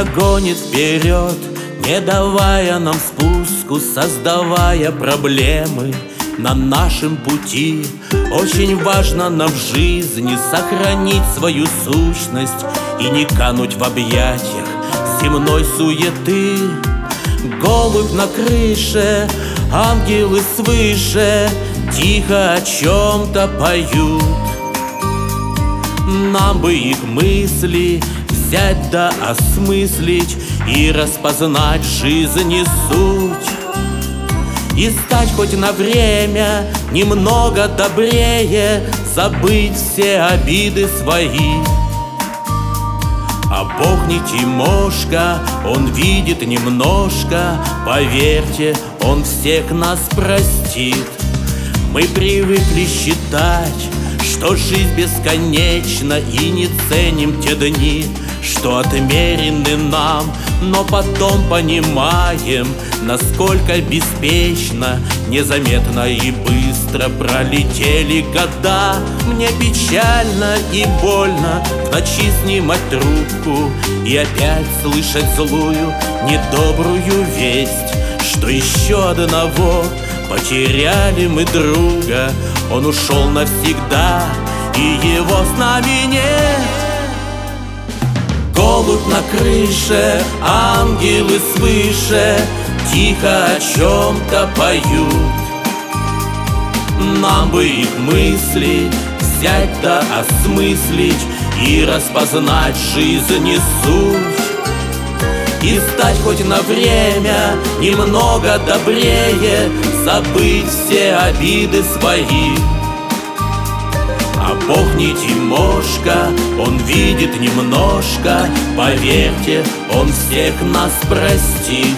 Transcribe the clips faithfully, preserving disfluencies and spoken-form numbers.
Время гонит вперед, не давая нам спуску, создавая проблемы на нашем пути. Очень важно нам в жизни сохранить свою сущность и не кануть в объятиях земной суеты. Голубь на крыше, ангелы свыше тихо о чем-то поют. Нам бы их мысли взять да осмыслить и распознать жизни суть, и стать хоть на время немного добрее, забыть все обиды свои. А Бог не Тимошка, Он видит немножко, поверьте, Он всех нас простит. Мы привыкли считать, что жизнь бесконечна, и не ценим те дни, что отмерены нам, но потом понимаем, насколько беспечно, незаметно и быстро пролетели года. Мне печально и больно в ночи снимать трубку и опять слышать злую, недобрую весть, что еще одного потеряли мы друга. Он ушел навсегда, и его с нами нет. Голубь на крыше, ангелы свыше тихо о чем-то поют. Нам бы их мысли взять да осмыслить и распознать жизни суть, и стать хоть на время немного добрее, забыть все обиды свои. А Бог не Тимошка, Он видит немножко, поверьте, Он всех нас простит.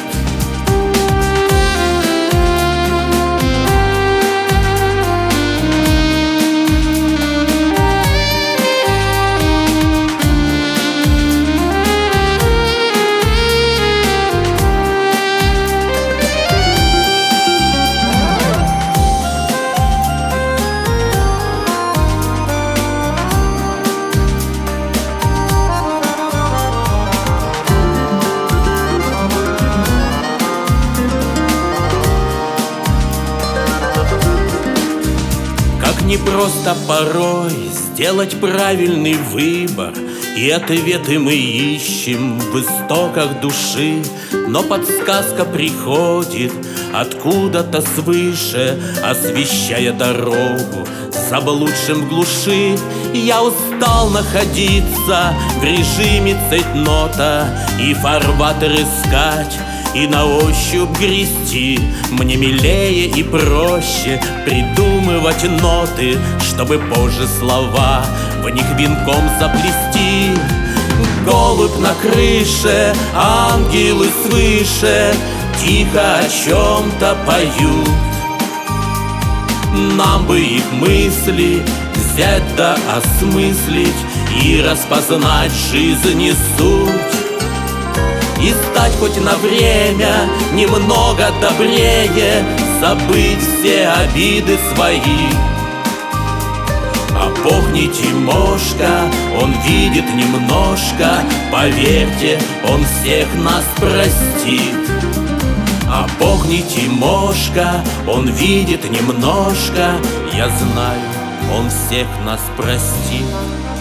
Не просто порой сделать правильный выбор, и ответы мы ищем в истоках души. Но подсказка приходит откуда-то свыше, освещая дорогу заблудшим в глуши. Я устал находиться в режиме цейтнота и фарватер искать, и на ощупь грести. Мне милее и проще придумывать ноты, чтобы позже слова в них венком заплести. Голубь на крыше, ангелы свыше тихо о чем-то поют. Нам бы их мысли взять да осмыслить и распознать жизни суть, и стать хоть на время немного добрее, забыть все обиды свои. А Бог не Тимошка, Он видит немножко, поверьте, Он всех нас простит. А Бог не Тимошка, Он видит немножко, я знаю, Он всех нас простит.